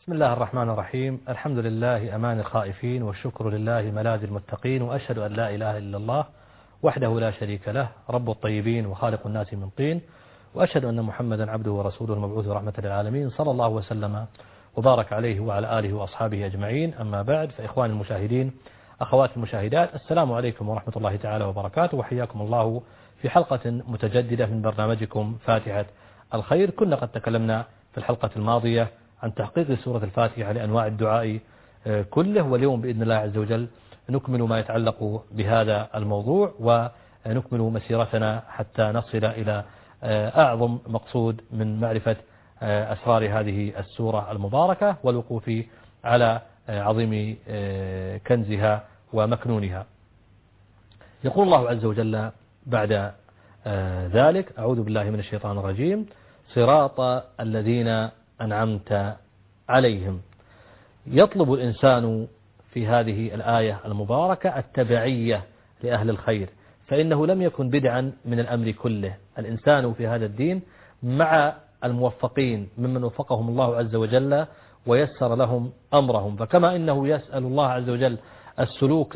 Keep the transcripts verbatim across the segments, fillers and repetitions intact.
بسم الله الرحمن الرحيم. الحمد لله أمان الخائفين، والشكر لله ملاذ المتقين، وأشهد أن لا إله إلا الله وحده لا شريك له، رب الطيبين وخالق الناس من طين، وأشهد أن محمدا عبده ورسوله المبعوث رحمة للعالمين، صلى الله وسلم وبارك عليه وعلى آله وأصحابه أجمعين. أما بعد، فإخوان المشاهدين، أخوات المشاهدات، السلام عليكم ورحمة الله تعالى وبركاته، وحياكم الله في حلقة متجددة من برنامجكم فاتحة الخير. كنا قد تكلمنا في الحلقة الماضية عن تحقيق سورة الفاتحة لأنواع الدعاء كله، واليوم بإذن الله عز وجل نكمل ما يتعلق بهذا الموضوع، ونكمل مسيرتنا حتى نصل إلى أعظم مقصود من معرفة أسرار هذه السورة المباركة والوقوف على عظيم كنزها ومكنونها. يقول الله عز وجل بعد ذلك: أعوذ بالله من الشيطان الرجيم، صراط الذين أنعمت عليهم. يطلب الإنسان في هذه الآية المباركة التبعية لأهل الخير، فإنه لم يكن بدعا من الأمر كله. الإنسان في هذا الدين مع الموفقين ممن وفقهم الله عز وجل ويسر لهم أمرهم، فكما إنه يسأل الله عز وجل السلوك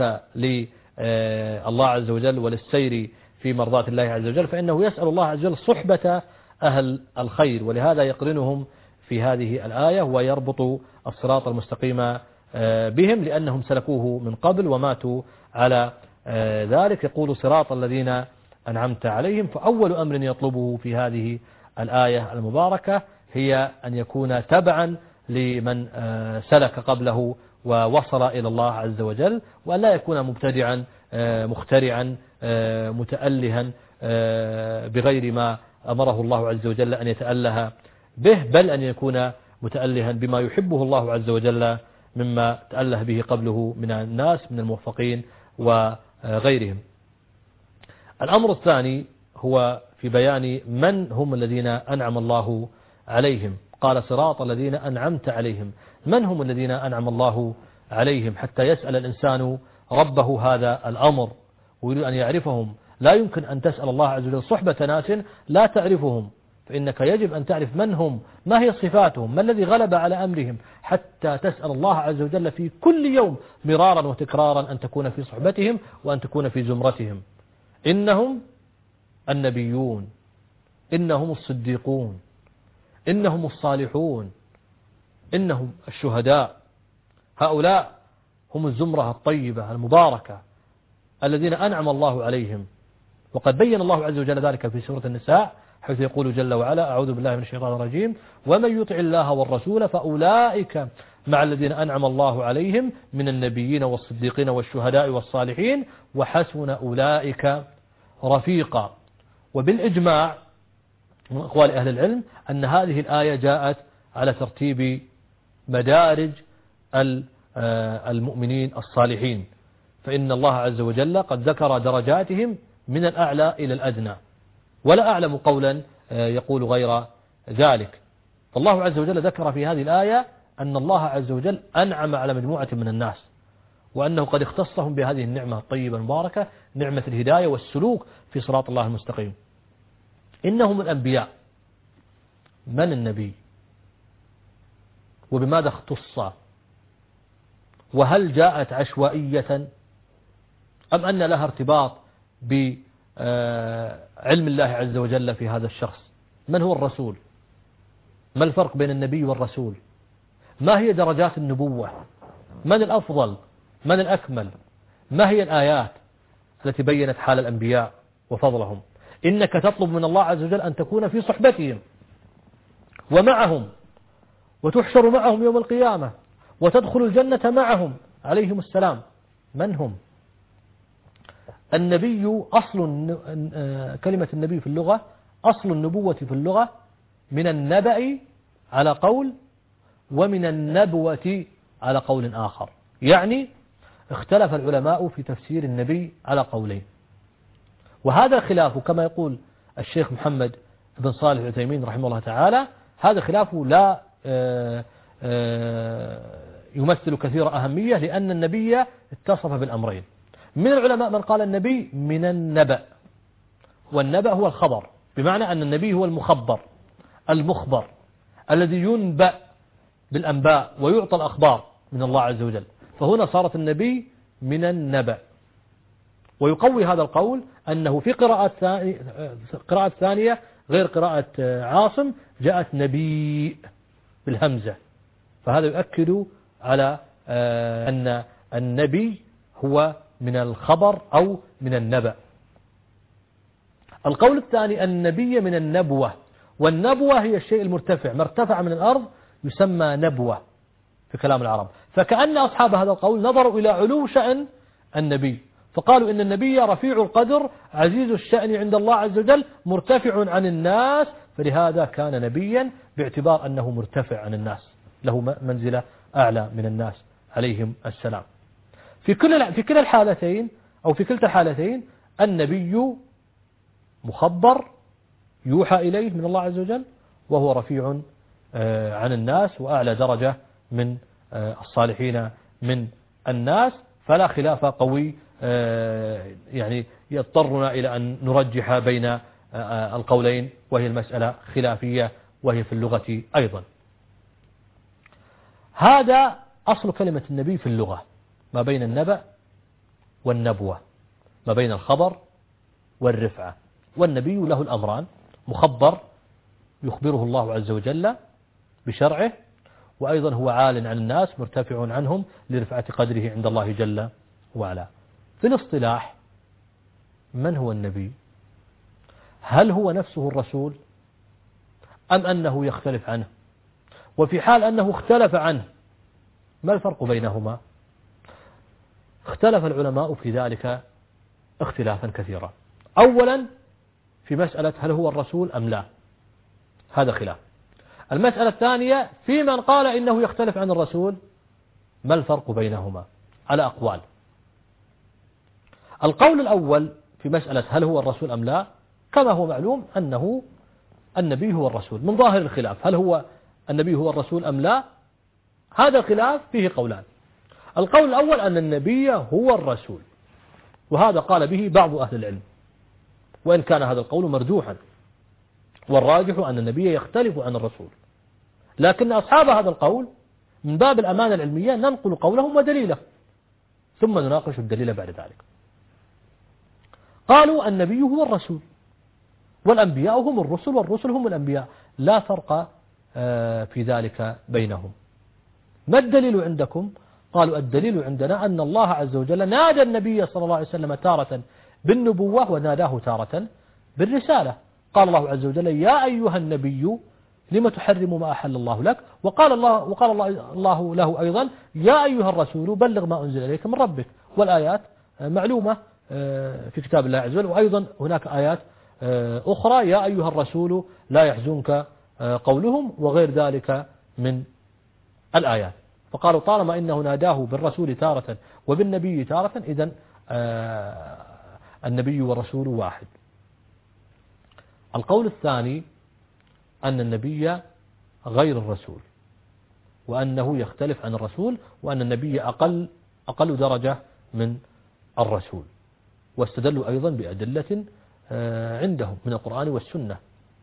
لله عز وجل وللسير في مرضات الله عز وجل، فإنه يسأل الله عز وجل صحبة أهل الخير، ولهذا يقرنهم في هذه الآية ويربط الصراط المستقيم بهم لأنهم سلكوه من قبل وماتوا على ذلك. يقول صراط الذين أنعمت عليهم، فأول أمر يطلبه في هذه الآية المباركة هي أن يكون تبعا لمن سلك قبله ووصل إلى الله عز وجل، وأن لا يكون مبتدعا مخترعا متألها بغير ما أمره الله عز وجل أن يتأله به، بل أن يكون متألها بما يحبه الله عز وجل مما تأله به قبله من الناس من الموفقين وغيرهم. الأمر الثاني هو في بيان من هم الذين أنعم الله عليهم. قال صراط الذين أنعمت عليهم. من هم الذين أنعم الله عليهم؟ حتى يسأل الإنسان ربه هذا الأمر ويريد أن يعرفهم. لا يمكن أن تسأل الله عز وجل صحبة ناس لا تعرفهم، فإنك يجب أن تعرف من هم، ما هي صفاتهم، ما الذي غلب على أمرهم، حتى تسأل الله عز وجل في كل يوم مرارا وتكرارا أن تكون في صحبتهم وأن تكون في زمرتهم. إنهم النبيون، إنهم الصديقون، إنهم الصالحون، إنهم الشهداء. هؤلاء هم الزمرة الطيبة المباركة الذين أنعم الله عليهم، وقد بين الله عز وجل ذلك في سورة النساء حيث يقول جل وعلا: أعوذ بالله من الشيطان الرجيم، ومن يطع الله والرسول فأولئك مع الذين أنعم الله عليهم من النبيين والصديقين والشهداء والصالحين وحسن أولئك رفيقا. وبالإجماع من أقوال أهل العلم أن هذه الآية جاءت على ترتيب مدارج المؤمنين الصالحين، فإن الله عز وجل قد ذكر درجاتهم من الأعلى إلى الأدنى، ولا أعلم قولا يقول غير ذلك. فالله عز وجل ذكر في هذه الآية أن الله عز وجل أنعم على مجموعة من الناس، وأنه قد اختصهم بهذه النعمة الطيبة المباركة، نعمة الهداية والسلوك في صراط الله المستقيم. إنهم الأنبياء. من النبي؟ وبماذا اختص؟ وهل جاءت عشوائية أم أن لها ارتباط بعلم الله عز وجل في هذا الشخص؟ من هو الرسول؟ ما الفرق بين النبي والرسول؟ ما هي درجات النبوة؟ من الأفضل؟ من الأكمل؟ ما هي الآيات التي بينت حال الأنبياء وفضلهم؟ إنك تطلب من الله عز وجل أن تكون في صحبتهم ومعهم، وتحشر معهم يوم القيامة، وتدخل الجنة معهم عليهم السلام. من هم؟ النبي أصل كلمة النبي في اللغة، أصل النبوة في اللغة من النبأ على قول، ومن النبوة على قول آخر. يعني اختلف العلماء في تفسير النبي على قولين، وهذا خلاف كما يقول الشيخ محمد بن صالح العثيمين رحمه الله تعالى، هذا خلاف لا يمثل كثير أهمية، لأن النبي اتصف بالأمرين. من العلماء من قال النبي من النبأ، والنبأ هو الخبر، بمعنى أن النبي هو المخبر المخبر الذي ينبأ بالأنباء ويعطى الأخبار من الله عز وجل، فهنا صارت النبي من النبأ. ويقوي هذا القول أنه في قراءة ثانية, قراءة ثانية غير قراءة عاصم جاءت نبي بالهمزة، فهذا يؤكد على أن النبي هو من الخبر أو من النبأ. القول الثاني النبي من النبوة، والنبوة هي الشيء المرتفع، ما ارتفع من الأرض يسمى نبوة في كلام العرب. فكأن أصحاب هذا القول نظروا إلى علو شأن النبي، فقالوا إن النبي رفيع القدر عزيز الشأن عند الله عز وجل مرتفع عن الناس، فلهذا كان نبيا باعتبار أنه مرتفع عن الناس، له منزلة أعلى من الناس عليهم السلام. في كل في كلا الحالتين أو في كلتا الحالتين النبي مخبر يوحى إليه من الله عز وجل، وهو رفيع عن الناس وأعلى درجة من الصالحين من الناس، فلا خلاف قوي يعني يضطرنا إلى أن نرجح بين القولين، وهي المسألة خلافية وهي في اللغة أيضا. هذا أصل كلمة النبي في اللغة، ما بين النبأ والنبوة، ما بين الخبر والرفعة. والنبي له الأمران: مخبر يخبره الله عز وجل بشرعه، وأيضا هو عال عن الناس مرتفع عنهم لرفعة قدره عند الله جل وعلا. في الاصطلاح من هو النبي؟ هل هو نفسه الرسول أم أنه يختلف عنه؟ وفي حال أنه اختلف عنه ما الفرق بينهما؟ اختلف العلماء في ذلك اختلافا كثيرا. أولا في مسألة هل هو الرسول أم لا، هذا خلاف. المسألة الثانية في من قال إنه يختلف عن الرسول، ما الفرق بينهما؟ على أقوال. القول الأول في مسألة هل هو الرسول أم لا، كما هو معلوم أنه النبي هو الرسول من ظاهر الخلاف، هل هو النبي هو الرسول أم لا؟ هذا الخلاف فيه قولان. القول الأول أن النبي هو الرسول، وهذا قال به بعض أهل العلم، وإن كان هذا القول مرجوحا، والراجح أن النبي يختلف عن الرسول، لكن أصحاب هذا القول من باب الأمانة العلمية ننقل قولهم ودليله ثم نناقش الدليل بعد ذلك. قالوا النبي هو الرسول والأنبياء هم الرسل والرسل هم الأنبياء، لا فرق في ذلك بينهم. ما الدليل عندكم؟ قالوا الدليل عندنا أن الله عز وجل نادى النبي صلى الله عليه وسلم تارة بالنبوة وناداه تارة بالرسالة. قال الله عز وجل يا أيها النبي لما تحرم ما أحل الله لك، وقال الله وقال الله, الله له أيضا يا أيها الرسول بلغ ما أنزل إليك من ربك. والآيات معلومة في كتاب الله عز وجل، وأيضا هناك آيات أخرى يا أيها الرسول لا يحزنك قولهم وغير ذلك من الآيات. فقالوا طالما إنه ناداه بالرسول تارة وبالنبي تارة، إذن النبي والرسول واحد. القول الثاني أن النبي غير الرسول، وأنه يختلف عن الرسول، وأن النبي أقل أقل درجة من الرسول، واستدلوا أيضا بأدلة عندهم من القرآن والسنة.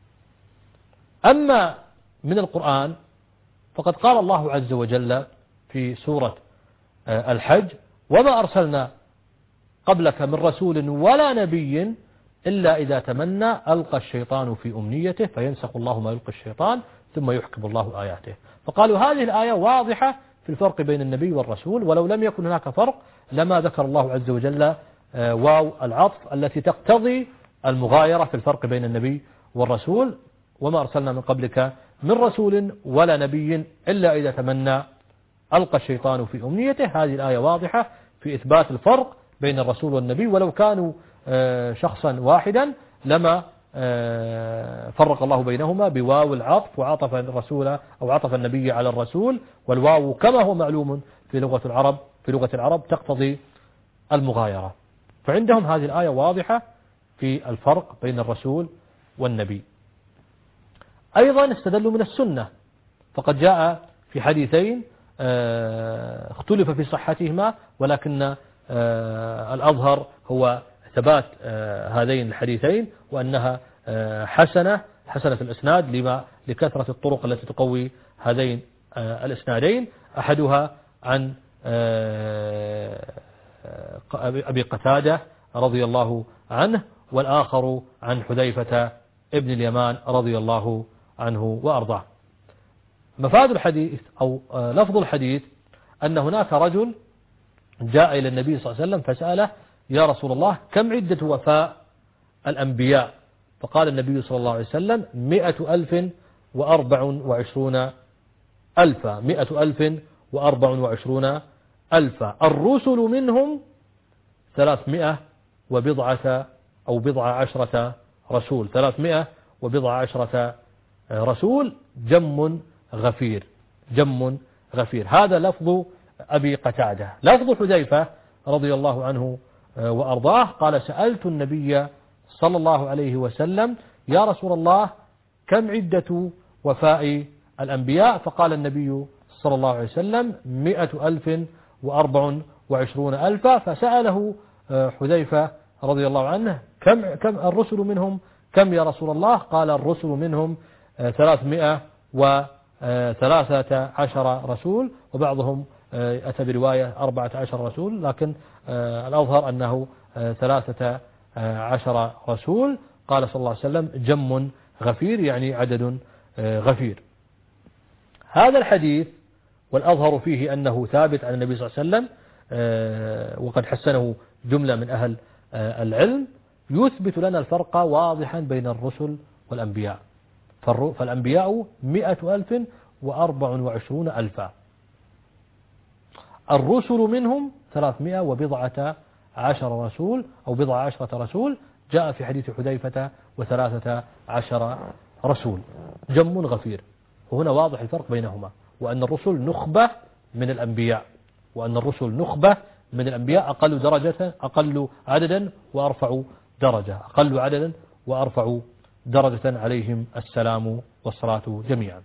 أما من القرآن فقد قال الله عز وجل في سورة الحج وما أرسلنا قبلك من رسول ولا نبي إلا إذا تمنى ألقى الشيطان في أمنيته فينسخ الله ما يلقى الشيطان ثم يحكم الله آياته. فقالوا هذه الآية واضحة في الفرق بين النبي والرسول، ولو لم يكن هناك فرق لما ذكر الله عز وجل واو العطف التي تقتضي المغايرة في الفرق بين النبي والرسول. وما أرسلنا من قبلك من رسول ولا نبي إلا إذا تمنى ألقى الشيطان في أمنيته. هذه الآية واضحة في إثبات الفرق بين الرسول والنبي، ولو كانوا شخصا واحدا لما فرق الله بينهما بواو العطف وعطف الرسول أو عطف النبي على الرسول، والواو كما هو معلوم في لغة العرب في لغة العرب تقتضي المغايرة. فعندهم هذه الآية واضحة في الفرق بين الرسول والنبي. أيضا استدلوا من السنة، فقد جاء في حديثين اختلف في صحتهما، ولكن الأظهر هو ثبات هذين الحديثين وأنها حسنة حسنة الإسناد لما لكثرة الطرق التي تقوي هذين الإسنادين، أحدها عن أبي قتادة رضي الله عنه، والآخر عن حذيفة ابن اليمان رضي الله عنه وأرضاه. مفاد الحديث أو لفظ الحديث أن هناك رجل جاء إلى النبي صلى الله عليه وسلم فسأله: يا رسول الله، كم عدة وفاء الأنبياء؟ فقال النبي صلى الله عليه وسلم: مئة ألف وأربع وعشرون ألفا مئة ألف وأربع وعشرون ألفا الرسل منهم ثلاثمائة وبضعة أو بضع عشرة رسول ثلاثمائة وبضع عشرة رسول جم غفير جم غفير. هذا لفظ أبي قتادة. لفظ حذيفة رضي الله عنه وأرضاه قال: سألت النبي صلى الله عليه وسلم: يا رسول الله، كم عدة وفاء الأنبياء؟ فقال النبي صلى الله عليه وسلم: مئة ألف وأربع وعشرون ألفا. فسأله حذيفة رضي الله عنه: كم كم الرسل منهم كم يا رسول الله؟ قال: الرسل منهم ثلاثمائة وثلاثة عشر رسول، وبعضهم أتى برواية أربعة عشر رسول، لكن الأظهر أنه ثلاثة عشر رسول. قال صلى الله عليه وسلم: جم غفير، يعني عدد غفير. هذا الحديث والأظهر فيه أنه ثابت عن النبي صلى الله عليه وسلم، وقد حسنه جملة من أهل العلم، يثبت لنا الفرق واضحا بين الرسل والأنبياء. فالأنبياء مئة ألف وأربع وعشرون ألفا، الرسل منهم ثلاثمائة وبضعة عشر رسول أو بضع عشرة رسول، جاء في حديث حذيفة وثلاثة عشر رسول، جم غفير. وهنا واضح الفرق بينهما، وأن الرسل نخبة من الأنبياء، وأن الرسل نخبة من الأنبياء أقل درجة أقل عددا وأرفع درجة أقل عددا وأرفع درجة عليهم السلام والصلاة جميعا.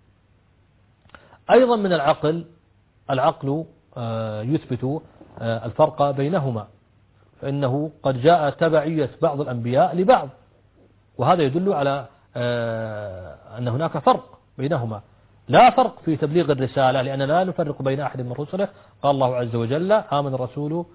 أيضا من العقل العقل يثبت الفرق بينهما، فإنه قد جاء تبعية بعض الأنبياء لبعض، وهذا يدل على أن هناك فرق بينهما. لا فرق في تبليغ الرسالة، لأننا لا نفرق بين أحد من رسله. قال الله عز وجل: آمن الرسول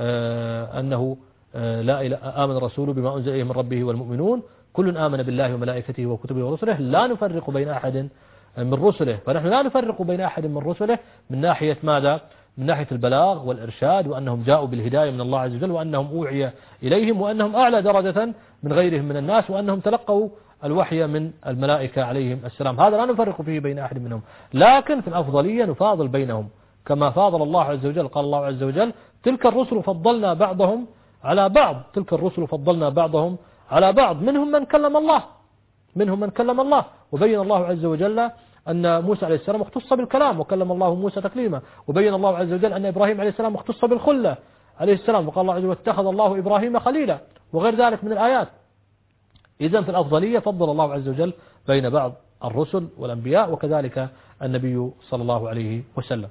أنه لا إله آمن الرسول بما أنزل إليه من ربه والمؤمنون كل آمن بالله وملائكته وكتبه ورسله لا نفرق بين أحد من رسله. فنحن لا نفرق بين أحد من رسله من ناحية ماذا؟ من ناحية البلاغ والإرشاد، وأنهم جاءوا بالهداية من الله عز وجل، وأنهم أوعي إليهم، وأنهم أعلى درجة من غيرهم من الناس، وأنهم تلقوا الوحي من الملائكة عليهم السلام. هذا لا نفرق فيه بين أحد منهم، لكن في الأفضلية نفاضل بينهم كما فاضل الله عز وجل. قال الله عز وجل: تلك الرسل فضلنا بعضهم على بعض تلك الرسل فضلنا بعضهم على بعض منهم من كلم الله منهم من كلم الله وبين الله عز وجل أن موسى عليه السلام اختص بالكلام وكلم الله موسى تكليما، وبين الله عز وجل أن إبراهيم عليه السلام اختص بالخلة عليه السلام، وقال الله عز وجل: اتخذ الله إبراهيم خليلا، وغير ذلك من الآيات. إذن في الأفضلية فضل الله عز وجل بين بعض الرسل والأنبياء، وكذلك النبي صلى الله عليه وسلم.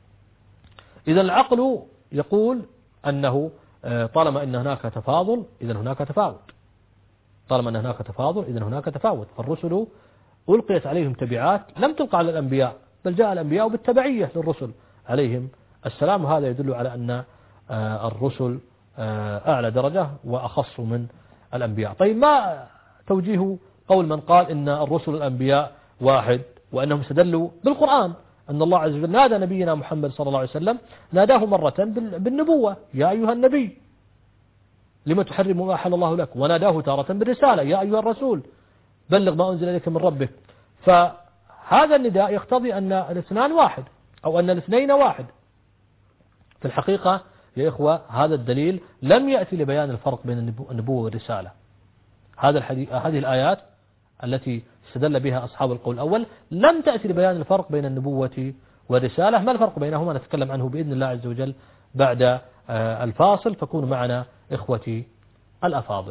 إذا العقل يقول أنه طالما أن هناك تفاضل إذن هناك تفاوت طالما أن هناك تفاضل إذن هناك تفاوت. فالرسل ألقيت عليهم تبعات لم تلقى على الأنبياء، بل جاء الأنبياء بالتبعية للرسل عليهم السلام، وهذا يدل على أن الرسل أعلى درجة وأخص من الأنبياء. طيب، ما توجيه قول من قال إن الرسل الأنبياء واحد، وأنهم استدلوا بالقرآن أن الله عز وجل نادى نبينا محمد صلى الله عليه وسلم، ناداه مرة بالنبوة: يا أيها النبي لما تحرم ما أحل الله لك، وناداه تارة بالرسالة: يا أيها الرسول بلغ ما أنزل إليك من ربك. فهذا النداء يقتضي أن الاثنان واحد أو أن الاثنين واحد. في الحقيقة يا إخوة هذا الدليل لم يأتي لبيان الفرق بين النبوة والرسالة. هذا الحديث هذه الآيات التي استدل بها أصحاب القول الأول لم تأتي لبيان الفرق بين النبوة والرسالة. ما الفرق بينهما نتكلم عنه بإذن الله عز وجل بعد الفاصل، فكونوا معنا إخوتي الأفاضل.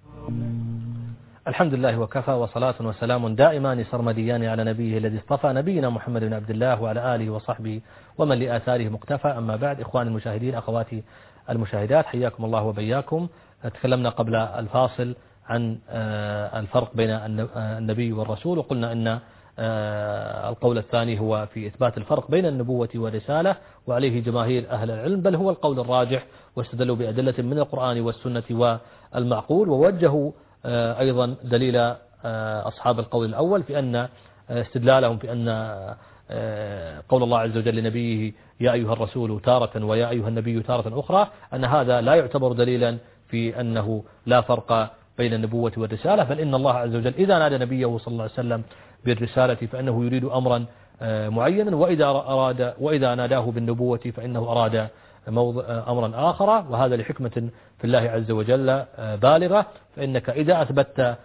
الحمد لله وكفى، وصلاة وسلام دائمان سرمديان على نبيه الذي اصطفى، نبينا محمد بن عبد الله وعلى آله وصحبه ومن لآثاره مقتفى. أما بعد، إخواني المشاهدين، أخواتي المشاهدات، حياكم الله وبياكم. تكلمنا قبل الفاصل عن الفرق بين النبي والرسول، وقلنا أن القول الثاني هو في إثبات الفرق بين النبوة والرسالة، وعليه جماهير أهل العلم، بل هو القول الراجح، واستدلوا بأدلة من القرآن والسنة والمعقول، ووجهوا أيضا دليل أصحاب القول الأول في أن استدلالهم في أن قول الله عز وجل لنبيه يا أيها الرسول تارة ويا أيها النبي تارة أخرى، أن هذا لا يعتبر دليلا في أنه لا فرق بين النبوة والرسالة، بل إن الله عز وجل إذا نادى نبيه صلى الله عليه وسلم بالرسالة فإنه يريد أمرا معينا، وإذا أراد وإذا ناداه بالنبوة فإنه أراد أمرا آخر، وهذا لحكمة في الله عز وجل بالغة. فإنك إذا أثبتت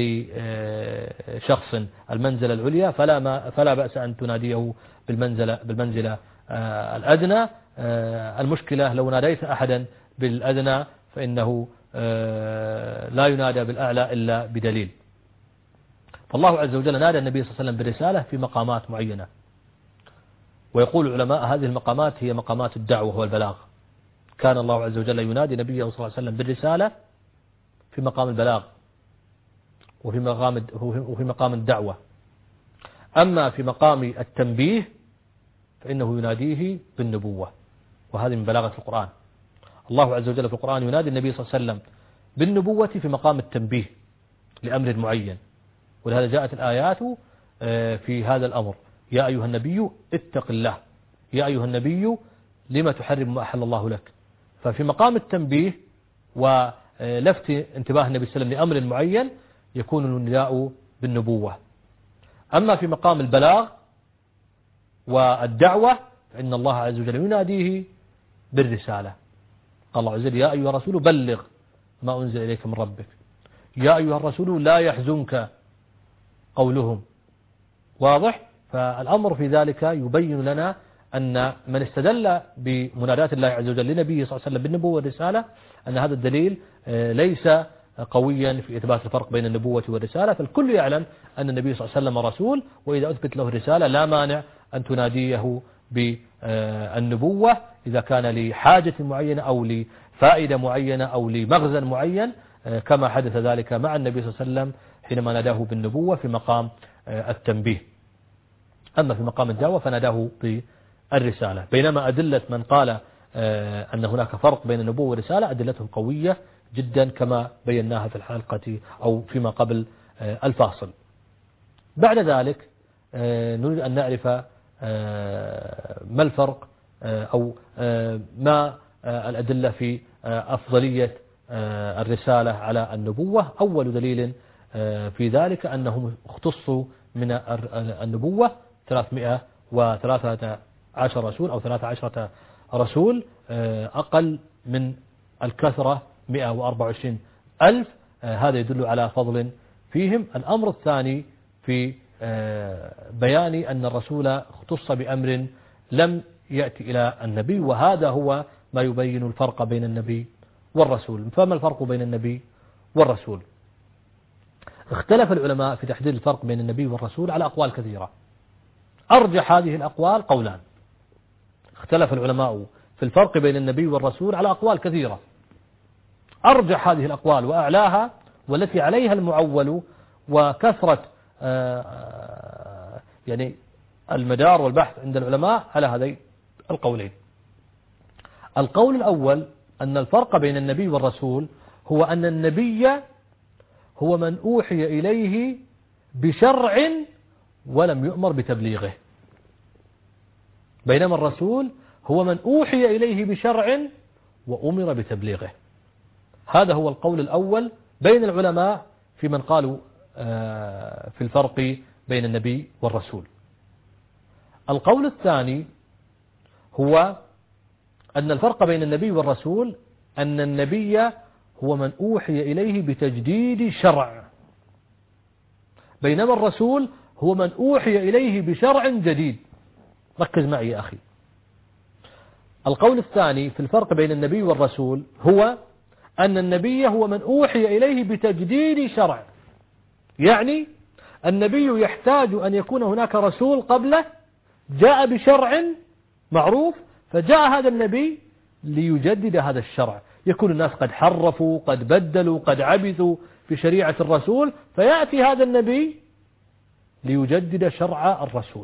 لشخص المنزلة العليا فلا ما فلا بأس أن تناديه بالمنزلة بالمنزلة الأدنى. المشكلة لو ناديت أحدا بالأدنى فإنه لا ينادى بالأعلى إلا بدليل. فالله عز وجل نادى النبي صلى الله عليه وسلم بالرسالة في مقامات معينة، ويقول العلماء هذه المقامات هي مقامات الدعوة والبلاغ. كان الله عز وجل ينادي نبيه صلى الله عليه وسلم بالرسالة في مقام البلاغ وفي مقام وفي مقام الدعوة. أما في مقام التنبيه فإنه يناديه بالنبوة، وهذه من بلاغة القرآن. الله عز وجل في القرآن ينادي النبي صلى الله عليه وسلم بالنبوة في مقام التنبيه لأمر معين، ولهذا جاءت الآيات في هذا الأمر: يا أيها النبي اتق الله، يا أيها النبي لما تحرم ما أحل الله لك. ففي مقام التنبيه ولفت انتباه النبي صلى الله عليه وسلم لأمر معين يكون النداء بالنبوة. أما في مقام البلاغ والدعوة فإن الله عز وجل يناديه بالرسالة. قال الله عز وجل: يا أيها الرسول بلغ ما أنزل إليك من ربك، يا أيها الرسول لا يحزنك قولهم. واضح؟ فالأمر في ذلك يبين لنا أن من استدل بمنادات الله عز وجل لنبيه صلى الله عليه وسلم بالنبوة والرسالة أن هذا الدليل ليس قويا في إثبات الفرق بين النبوة والرسالة، فالكل يعلم أن النبي صلى الله عليه وسلم رسول، وإذا أثبت له الرسالة لا مانع أن تناديه بالنبوة إذا كان لحاجة معينة أو لفائدة معينة أو لمغزى معين، كما حدث ذلك مع النبي صلى الله عليه وسلم حينما ناداه بالنبوة في مقام التنبيه. أما في مقام الدعوة فناداه بالرسالة. بينما أدلة من قال أن هناك فرق بين النبوة والرسالة أدلتهم قوية جدا كما بيناها في الحلقة أو فيما قبل الفاصل. بعد ذلك نريد أن نعرف ما الفرق أو ما الأدلة في أفضلية الرسالة على النبوة. أول دليل في ذلك أنهم اختصوا من النبوة ثلاثمائة وثلاثة عشر رسول أو ثلاثة عشرة رسول، أقل من الكثرة مئة وأربعة وعشرين ألف. هذا يدل على فضل فيهم. الأمر الثاني في بيان أن الرسول اختص بأمر لم يأتي إلى النبي، وهذا هو ما يبين الفرق بين النبي والرسول. فما الفرق بين النبي والرسول؟ اختلف العلماء في تحديد الفرق بين النبي والرسول على أقوال كثيرة. أرجح هذه الأقوال قولان. اختلف العلماء في الفرق بين النبي والرسول على أقوال كثيرة. أرجح هذه الأقوال وأعلاها والتي عليها المعول وكثرة يعني المدار والبحث عند العلماء على هذين القولين. القول الأول أن الفرق بين النبي والرسول هو أن النبي هو من أوحي إليه بشرع ولم يؤمر بتبليغه، بينما الرسول هو من أوحي إليه بشرع وأمر بتبليغه. هذا هو القول الأول بين العلماء في من قالوا في الفرق بين النبي والرسول. القول الثاني هو أن الفرق بين النبي والرسول أن النبي هو من أوحي إليه بتجديد شرع، بينما الرسول هو من أوحي إليه بشرع جديد. ركز معي يا أخي. القول الثاني في الفرق بين النبي والرسول هو أن النبي هو من أوحي إليه بتجديد شرع، يعني النبي يحتاج أن يكون هناك رسول قبله جاء بشرع معروف، فجاء هذا النبي ليجدد هذا الشرع. يكون الناس قد حرفوا قد بدلوا قد عبثوا في شريعة الرسول، فيأتي هذا النبي ليجدد شرع الرسول.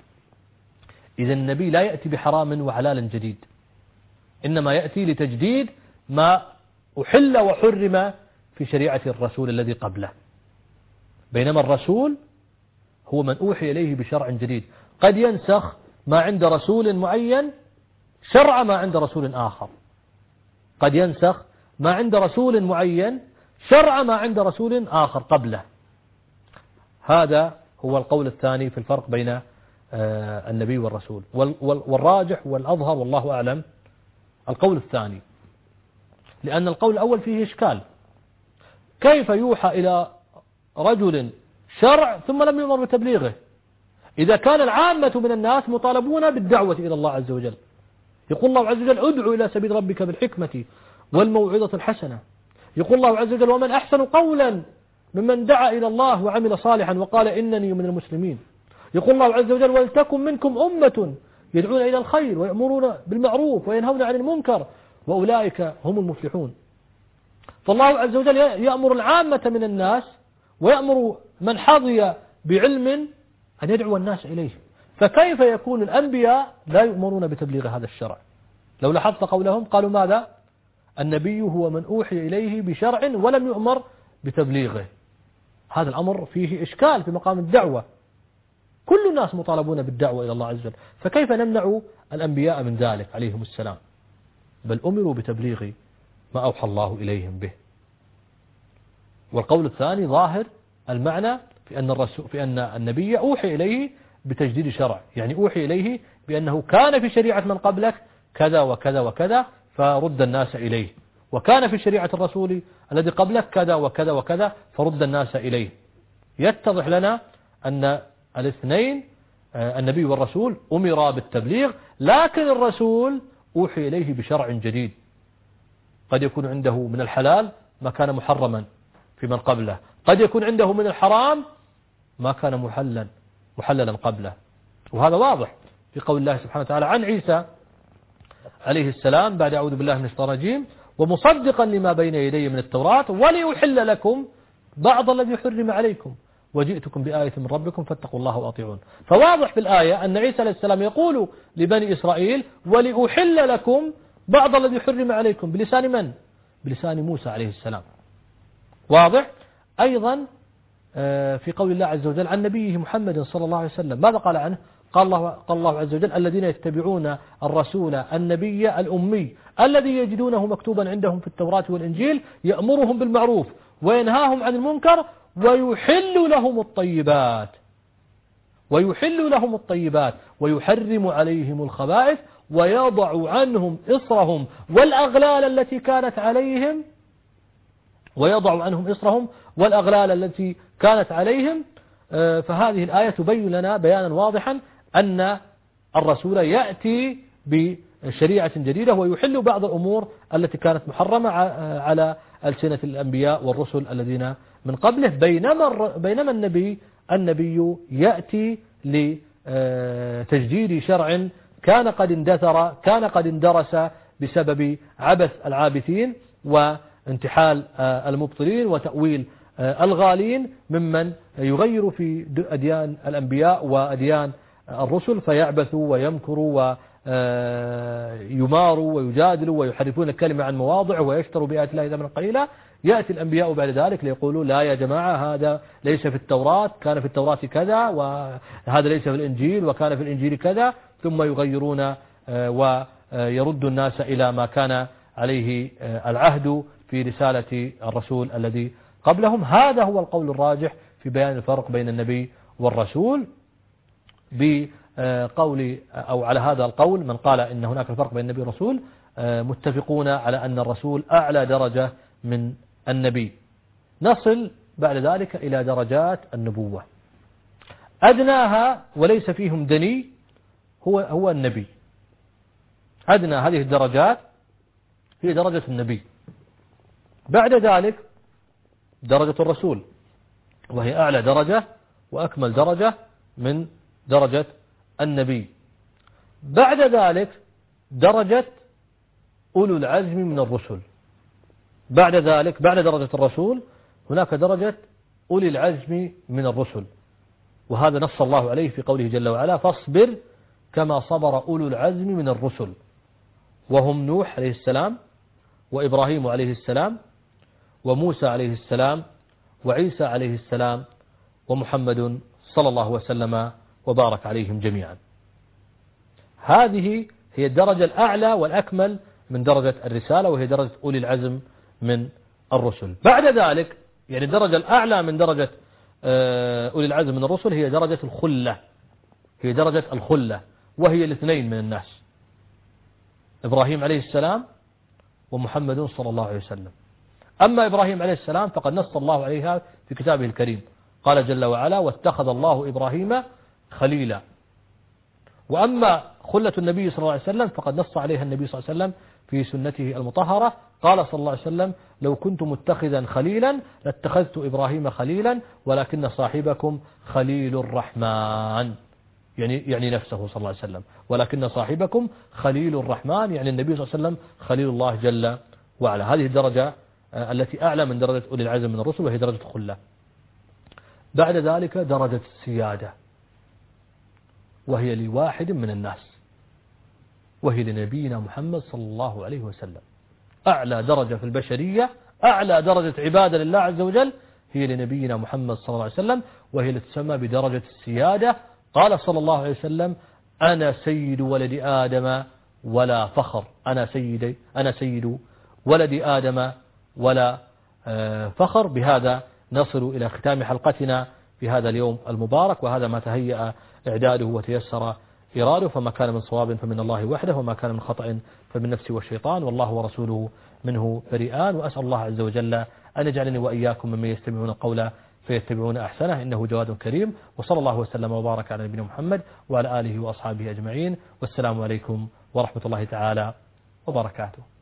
إذا النبي لا يأتي بحرام وحلال جديد، إنما يأتي لتجديد ما أحل وحرم في شريعة الرسول الذي قبله. بينما الرسول هو من أوحي إليه بشرع جديد، قد ينسخ ما عند رسول معين شرع ما عند رسول آخر، قد ينسخ ما عند رسول معين شرع ما عند رسول آخر قبله. هذا هو القول الثاني في الفرق بين النبي والرسول. والراجح والأظهر والله أعلم القول الثاني، لأن القول الأول فيه إشكال. كيف يوحى إلى رجل شرع ثم لم يؤمر بتبليغه إذا كان العامة من الناس مطالبون بالدعوة إلى الله عز وجل؟ يقول الله عز وجل ادعو إلى سبيل ربك بالحكمة والموعظة الحسنة. يقول الله عز وجل ومن أحسن قولا ممن دعا إلى الله وعمل صالحا وقال إنني من المسلمين. يقول الله عز وجل ولتكن منكم أمة يدعون إلى الخير ويأمرون بالمعروف وينهون عن المنكر وأولئك هم المفلحون. فالله عز وجل يأمر العامة من الناس ويأمر من حظي بعلم أن يدعو الناس إليه. فكيف يكون الأنبياء لا يؤمرون بتبليغ هذا الشرع؟ لو لاحظت قولهم قالوا ماذا؟ النبي هو من أوحي إليه بشرع ولم يؤمر بتبليغه. هذا الأمر فيه إشكال في مقام الدعوة. كل الناس مطالبون بالدعوة إلى الله عز وجل، فكيف نمنع الأنبياء من ذلك عليهم السلام؟ بل أمروا بتبليغ ما أوحى الله إليهم به. والقول الثاني ظاهر المعنى في أن الرسول في أن النبي أوحي إليه بتجديد شرع، يعني أوحي إليه بأنه كان في شريعة من قبلك كذا وكذا وكذا فرد الناس إليه، وكان في شريعة الرسول الذي قبلك كذا وكذا وكذا فرد الناس إليه. يتضح لنا أن الاثنين النبي والرسول أمر بالتبليغ، لكن الرسول أوحي إليه بشرع جديد قد يكون عنده من الحلال ما كان محرما في من قبله، قد يكون عنده من الحرام ما كان محللا محللا قبله. وهذا واضح في قول الله سبحانه وتعالى عن عيسى عليه السلام بعد أعوذ بالله من الشيطان الرجيم ومصدقا لما بين يدي من التوراة وليحل لكم بعض الذي حرم عليكم وجئتكم بآية من ربكم فاتقوا الله وأطيعون. فواضح في الآية أن عيسى عليه السلام يقول لبني إسرائيل ولأحل لكم بعض الذي حرم عليكم بلسان من؟ بلسان موسى عليه السلام. واضح أيضا في قول الله عز وجل عن نبيه محمد صلى الله عليه وسلم ماذا قال عنه؟ قال الله, قال الله عز وجل الذين يتبعون الرسول النبي الأمي الذي يجدونه مكتوبا عندهم في التوراة والإنجيل يأمرهم بالمعروف وينهاهم عن المنكر ويحل لهم الطيبات ويحل لهم الطيبات ويحرم عليهم الخبائث ويضع عنهم إصرهم والأغلال التي كانت عليهم ويضع عنهم إصرهم والأغلال التي كانت عليهم. فهذه الآية تبين لنا بيانا واضحا أن الرسول يأتي بشريعة جديدة ويحل بعض الأمور التي كانت محرمة على ألسنة الأنبياء والرسل الذين من قبله. بينما بينما النبي النبي يأتي لتجديد شرع كان قد اندثر كان قد اندرس بسبب عبث العابثين وانتحال المبطلين وتأويل الغالين ممن يغير في أديان الأنبياء وأديان الرسل فيعبثوا ويمكروا ويماروا ويجادلوا ويحرفون الكلمة عن مواضع ويشتروا بآيات الله ثمنا قليلا. يأتي الأنبياء بعد ذلك ليقولوا لا يا جماعة هذا ليس في التوراة، كان في التوراة كذا، وهذا ليس في الإنجيل وكان في الإنجيل كذا، ثم يغيرون ويردوا الناس إلى ما كان عليه العهد في رسالة الرسول الذي قبلهم. هذا هو القول الراجح في بيان الفرق بين النبي والرسول. بقول أو على هذا القول من قال إن هناك الفرق بين النبي والرسول متفقون على أن الرسول أعلى درجة من النبي. نصل بعد ذلك إلى درجات النبوة. أدناها وليس فيهم دني هو هو النبي. أدنى هذه الدرجات هي درجة النبي. بعد ذلك درجة الرسول وهي أعلى درجة وأكمل درجة من درجة النبي. بعد ذلك درجة أولو العزم من الرسل. بعد ذلك بعد درجة الرسول هناك درجة أولي العزم من الرسل. وهذا نص الله عليه في قوله جل وعلا فاصبر كما صبر أولو العزم من الرسل وهم نوح عليه السلام وإبراهيم عليه السلام وموسى عليه السلام وعيسى عليه السلام ومحمد صلى الله وسلم وبارك عليهم جميعا. هذه هي الدرجة الأعلى والأكمل من درجة الرسالة، وهي درجة أولي العزم من الرسل. بعد ذلك يعني الدرجة الأعلى من درجة أولي العزم من الرسل هي درجة الخلة، هي درجة الخلة، وهي الاثنين من الناس، إبراهيم عليه السلام ومحمد صلى الله عليه وسلم. أما إبراهيم عليه السلام فقد نص الله عليها في كتابه الكريم، قال جل وعلا واتخذ الله إبراهيم خليلا. وأما خلة النبي صلى الله عليه وسلم فقد نص عليها النبي صلى الله عليه وسلم في سنته المطهرة، قال صلى الله عليه وسلم لو كنت متخذا خليلا لاتخذت إبراهيم خليلا ولكن صاحبكم خليل الرحمن، يعني يعني نفسه صلى الله عليه وسلم، ولكن صاحبكم خليل الرحمن يعني النبي صلى الله عليه وسلم خليل الله جل وعلا. هذه الدرجة التي أعلى من درجة أولي العزم من الرسل، وهي درجة الخلة. بعد ذلك درجة السيادة، وهي لواحد من الناس، وهي لنبينا محمد صلى الله عليه وسلم. أعلى درجة في البشرية، أعلى درجة عبادة لله عز وجل هي لنبينا محمد صلى الله عليه وسلم، وهي التي تسمى بدرجة السيادة. قال صلى الله عليه وسلم أنا سيد ولد آدم ولا فخر، أنا سيد أنا سيد ولد آدم ولا فخر. بهذا نصل إلى ختام حلقتنا في هذا اليوم المبارك، وهذا ما تهيأ إعداده وتيسر إراده، فما كان من صواب فمن الله وحده، وما كان من خطأ فمن نفسي والشيطان، والله ورسوله منه بريئان. وأسأل الله عز وجل أن يجعلني وإياكم ممن يستمعون القول فيتبعون أحسنه، إنه جواد كريم. وصلى الله وسلم وبارك على نبينا محمد وعلى آله وأصحابه أجمعين، والسلام عليكم ورحمة الله تعالى وبركاته.